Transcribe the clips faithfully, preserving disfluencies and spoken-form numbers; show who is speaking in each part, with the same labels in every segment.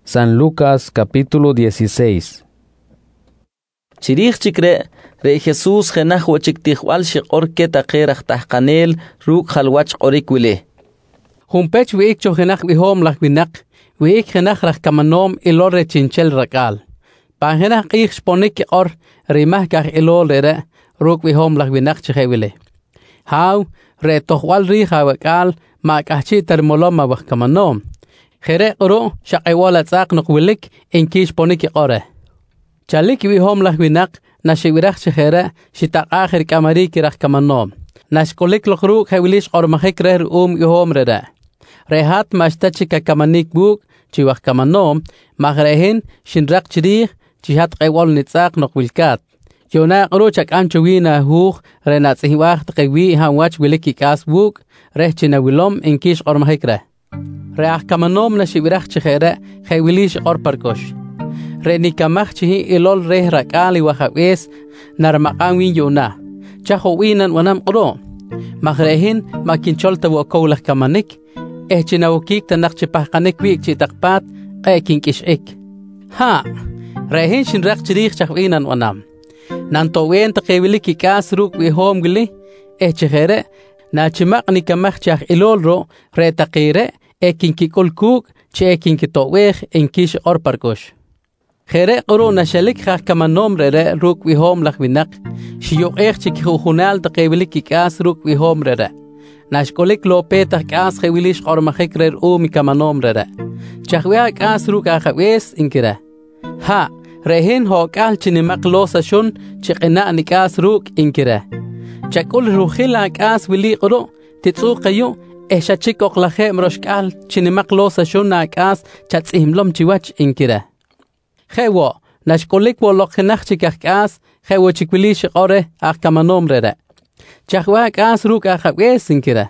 Speaker 1: San Lucas capítulo dieciséis.
Speaker 2: Chirich chikre, re Jesús genaj wachik tijwal shikor ketaqeraj tahkanel ruk halwach orikwile.
Speaker 3: Humpech wiik cho genaj wihom lak winak, wiik genaj rach kamanom ilore chinchel rakal. Pa genaj ik sponik or rimah kach ilore ruk wihom lak winak chihewile. Hau, re tohwal ri hawakal ma kachi termoloma wach kamanom. Khere oro shaqewala tzaq nokwilik inkish ponik ore. Chalik wihom lak winak nashiwirach chihera shitaq akhir kamari kirach kamanom. Nashkolik lokru khawilish ormahik rer um yuhom reda. Rehat mashtachika kamanik buk chiwach kamanom magrehin shinrak chirih chihat qewal nitzaq nokwilkat. Yona oro chak anchuwina huch renat hiwach tqewi hanwach wiliki kas buk reh chinawilom inkish ormahik re. Reach kamanom nashiwirach chihera khawilish orparkosh. Reni kamach chihi ilol reh rakali wahawes narmaqan win yona. Chaho winan wanam qro. Magrehin makincholta wakowlah kamanik. Eh chinawkik tanak chipahkanik wik chitakpat qekin kishik. Ha! Rehin shinrak chirich chahwinan wanam. Nantowen taqewiliki kas ruk wihom gili. Eh chihera na chimaq ni kamach chah ilol ro re taqire ekin kikulkuk che ekin kitoweh inkish orparkosh. Khere qoro nashalik khah kamanom rere ruk wihom lakhwinak shiyuq ekh chik khunal taqewilik kas ruk wihom rere nashkolik lope tak kas khewilish qormakhik rer um kamanom rere chahwa kas ruk akhwes inkira ha rehin ho kal chinimaq losa shun chiqina nikas ruk inkira chakul rukhila kas wili qoro titsuqayu ehsha chikoq lakhe mroshkal chinimaq losa shun nakas chatzimlom chiwach inkira Hewo, nashkolik wolok genach chikach kas, hewo chikwilish ore ach kamanom rere. Chachwa kas ruk achawes inkira.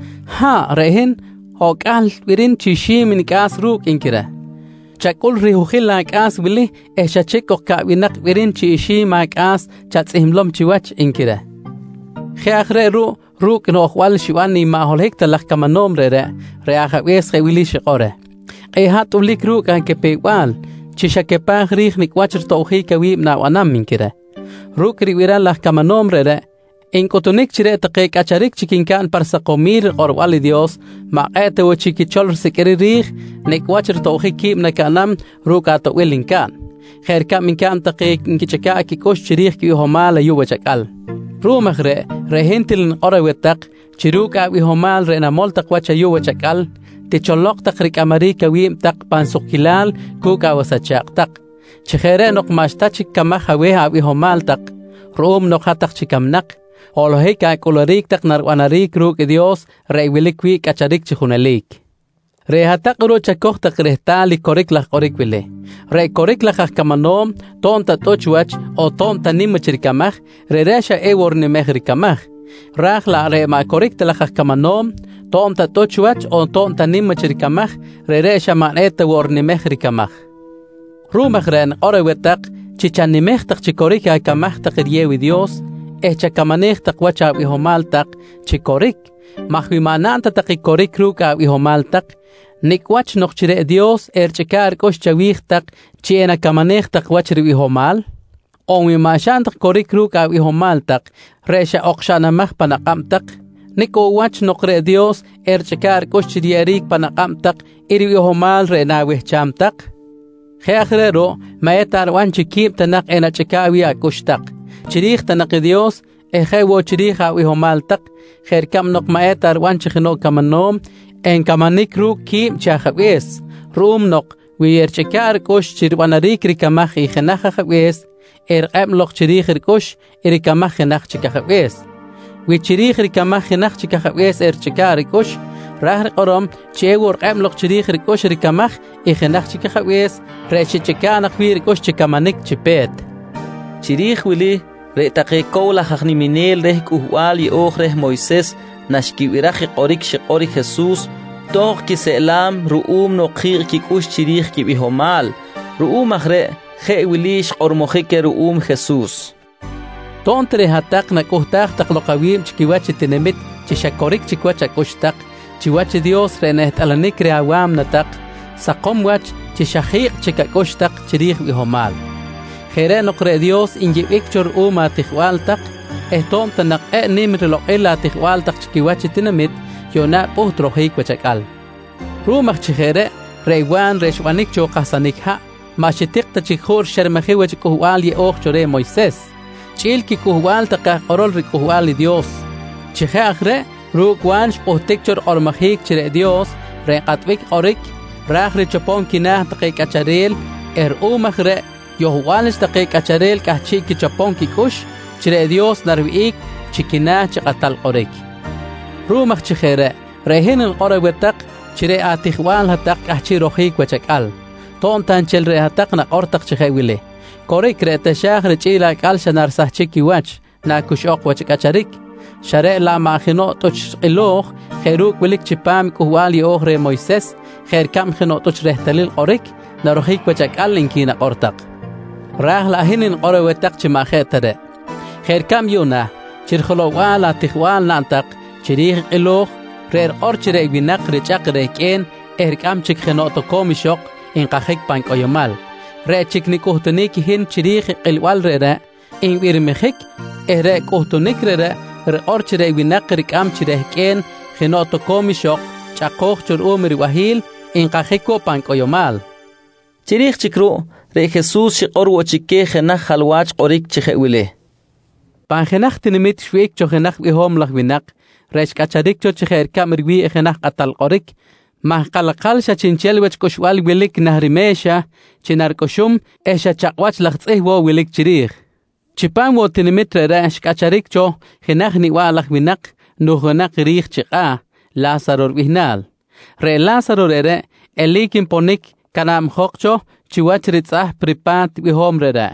Speaker 3: Ha, rehin, ho kal wirin chishim in kas ruk inkira. Chakul rihuchila kas wili, esha chikok ka winak wirin chishim kas chatzimlom chiwach inkira. Heachre ru, ruk nochwal shiwani maholhek talach kamanom rere, reachawes hewilish ore. Ehat ulik ruk anke pewal. Chishakepah rih nikwachir tauhi kawib na wanam minkira. Rukri wiralah kamanom rere. Inkotunik chire taqek acharik chikinkan parsakomir orwali Dios. Maqete wo chikichol sikiri rih nikwachir tauhi kib na kanam ruka tawilinkan. Khairka minkan taqek inkichaka kikosh chirih kiwihomala yuwachakal. Rumagre rehentilin orawetaq chiruka wihomal re namol taqwacha yuwachakal. Ticholok takrik Amerika wim tak pansukilal kuka wasachak tak. Chikhere nok mashtachik kamah hawe hawi homal tak. Rum nok hatak chikamnak. Olohika kolorik tak narwanarik ruk Dios reiwilikwi kacharik chikunalik. Rehatak ro chakok tak rehtali korik lak korik wile. Re korik lak kamanom ton ta tochwach o ton ta nimachirikamah re resha ewor nimechrikamah. Rach la re ma korik lak kamanom Tom ta tochwach o tom ta nimachirikamach reresha maneta warnimechrikamach. Rumachren orewetak chichanimechtak chikorika kamachtak riewi Dios echa kamanechtak wacha wihomaltak chikorik mahwimananta takikorik ruka wihomaltak nikwach noch chire Dios erchikar koshchawichtak chiena kamanechtak wachri wihomal o wimashantak korik ruka wihomaltak resha okshanamach panakamtak Niko wach nokre Dios erchekar koshchiriarik panaqamtak iri homal renaweh chamtak. Kheakhrero maetar wanchi kip tanak ena chekawi akoshtak. Chirich tanak Dios ehewo chiriha wi homaltak. Kherkam nok maetar wanchi khino kamanom en kamanik ru kip chahawes. Rum nok wi erchekar kosh chirwanarik rikamach ikhnakha khawes er amlok chirich kosh iri kamach khnakh chikawes. Wichirich rikamach khnakh chikawes er chikarikosh rah qorom chewor qamloq chirich rikosh rikamach ikhnakh chikawes rechi chikanakh wirikosh chikamanik chipet
Speaker 2: Chirich wili re taqikola khniminel reh kuwal y oghreh Moises nashkiwirach qorik shqori Jesus tog ki selam ruum no khir ki kush chirich ki bihomal ruum akhre khe wilish qormokhik ruum Jesus
Speaker 3: Tontre hatak na kuhtak taklokawim chikiwach tinemit chishakorik chikwach akustak chiwach Dios renet alanik reawam natak sakom wach chishajiq chikakushtaq chirij wihomal. Jere nokre Dios injibikchor uma tijwaltaq, ehtom tanak e nimri loqila tijwaltaq chikiwachi tinamit, yona puhtrojik wachakal. Rumach chijere, reiwan reshwanik chokasanik ha, machitikta chikhur shermajiwa chikuhwal ye oj chore Moisés. Chil ki kuhwal taqa orol rikuhwal Dios. Chijagre, rukwanch puhtikchor ormajik chire Dios, reqatwik orik, rajri chopon kinah taqi kacharil, er umagre, yohwalish taqi kacharil kahchi ki chopon ki kush, chire Dios narviik, chikinah chaqatal orik. Rumach chijere, rehin el orawetak, chire atijwal hatak kahchi rojik wachakal. Ton tan chel re hatak na ortak chijewile. Korik re teshagre chila kalsha narsahchiki wach, na kushok wachakacharik. Share la magino toch iloch, jeruk wilik chipam kuhwal yohre Moisés, jer kam geno toch rehtalil orik, na rojik wachakal linkina ortak. Rah la hinin orawetak chimajetere. Jer kam yuna, chirjolowala tijwal nantak, chirih iloch, rer orchire binak rechak reken, er kam chik geno to komishok, in kajik pank oyomal. Re chik ni kuhtunik hin chirih ilwal rere, in wirmejik, ere kuhtunik rere, re orchire binak rikam chirehken, geno to komishok, chakoj chur umri wahil, in kajiko pank oyomal.
Speaker 2: Chirih chikru, re Jesús shikor wochike jenach halwach qorik chihewile.
Speaker 3: Pan jenach tinimit shwek cho jenach bihom lach binak, resh kacharik cho chiher kamerwi jenach atal qorik, mah qalaqal sha chinchelwech koshwal wilik nahrimesha, chinar koshum, esha chaqwach lachtzeh wo wilik chirih. Chipam wo tinimit re resh kacharik cho, jenach niwa lach binak, no jenach rih chiqa, Lázaro bihnal. Re Lázaro ere, elikin ponik, kanam hokcho, chiwach ritzah pripat bihom rere.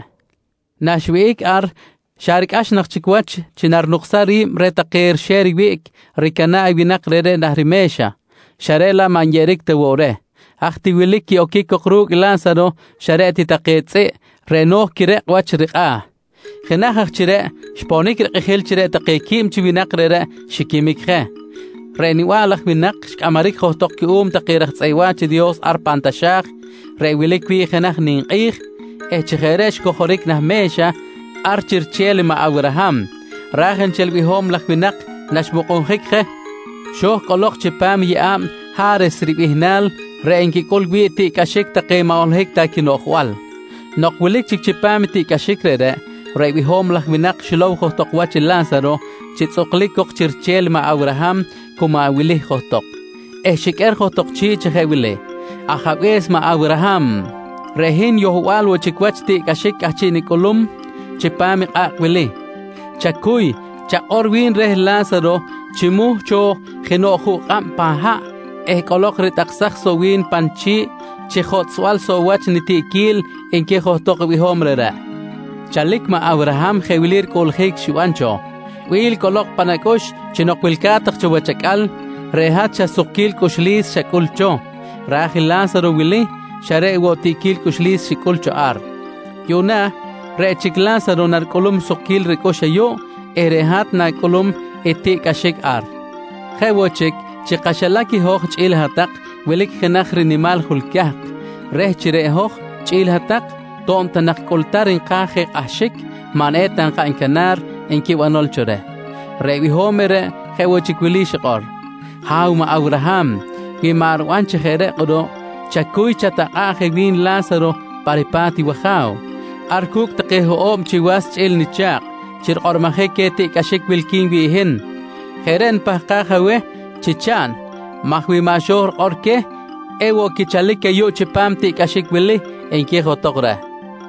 Speaker 3: Nashwik ar, sharik ashnach chikwach, chinar nuksari retaqir sheri wik, rikana binak rere nahrimesha. Sharela manjerik te wore. Akti wiliki okiko krug Lázaro, shareti taqetse, renoh kirek wach riqa. Genachach chire, shponik rikil chire taqikim chibinak rere, shikimik he. Reniwalach binak, shkamarik hotok ki um taqirach tsaiwach Dios arpantashach, re wilikwi genach ning ich, e chigeresh kohorik nahmesha, archir chele ma Abraham. Ragen chelwi hom lach binak, nashmukon hikhe, Shoh kolok chipam yaam hares ribihnal reenki kolwi ti kashik taqe maolhik ta kinokhwal. Nok wilik chik chipam ti kashik rere rebi hom lach binak shlow khotok wach Lázaro chitsoklik kok chirchel ma Abraham kuma wilik khotok. E shiker khotok chi chhewile. Ahabes ma Abraham rehin yohwal wo chikwach ti kashik achini kolum chipam aqwili. Chakuy cha orwin reh Lázaro chimuh cho genohu ampaha e kolok ritaksach so win panchi chikhot swal so wach nitikil en ke khotok bihomrera chalik ma Abraham khewilir kolkhik shuancho wil kolok panakosh chinok wilkatak chwachakal rehat cha sukil kushlis shakulcho rah Lázaro wili share wotikil kushlis shikulcho ar yona re chik Lázaro nar kolum sukil rikoshayo erehat na kolum eti kashik ar. Khewochik, chikashalaki hoch chil hatak, wilik henach rinimal hulkyak. Reh chire hoch chil hatak, tom tanak koltarin kachik ashik, manetan ka inkanar, inki wanol chore. Rebi homere, khewochik wilishikor. Hau ma Abraham, ki marwan chikhere kodo, chakuy chata ahe win Lázaro paripati wachao. Arkuk takeho om chiwas chil nichak. Chir ormajeke ti kashik wilkin bihin. Jeren pahkahawe chichan. Mahwi mashor orke. Ewo kichalike yo chipam ti kashik wili en kiejo togre.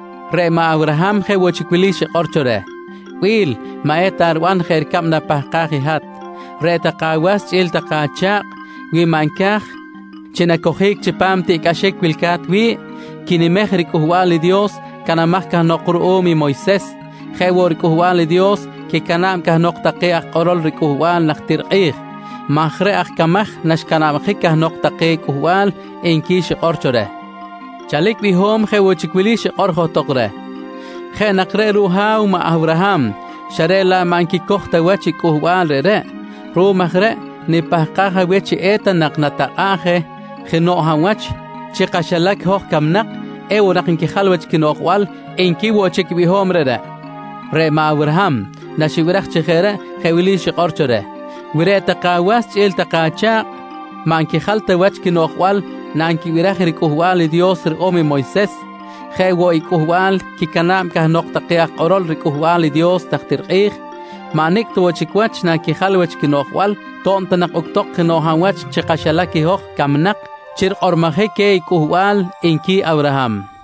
Speaker 3: Rema Abraham hewo chikwili shi orchore. Wil maetar wan her kamna pahkahi hat. Reta kawas chil takachak. Wi mankach. Chinakojik chipam ti kashik wilkat wi. Kinimehrik uhwali Dios. Kanamahka noqru mi Moisés. Khewor kuhwal Dios que kanam kah nokta qe aqrol rikuhwal naqtir qih mahre aq kamah nash kanam khikah nokta qe kuhwal en kish qorchore chalik bihom khewo chikwilish qorho toqre khe naqre ruha ma Abraham sharela manki kohta wachi kuhwal re ru mahre ni pahqa wechi eta naqnata ahe khino hawach chiqashalak hoq kamnaq ewonak inki khalwach kinoqwal inki wochik bihom reda re ma Abraham nashiwirach chikhere khawili shiqorchore wire taqawas chil taqacha manki khalta wach kinoqwal nanki wirach rikuhwal Dios romi Moisés khewo ikuhwal kikanam kah noqtaqiaq orol rikuhwal Dios taqtirqih manik to chikwach nanki khalwach kinoqwal tontanak uktok kinohanwach chiqashalaki hoq kamnaq chir ormahe ke ikuhwal inki Abraham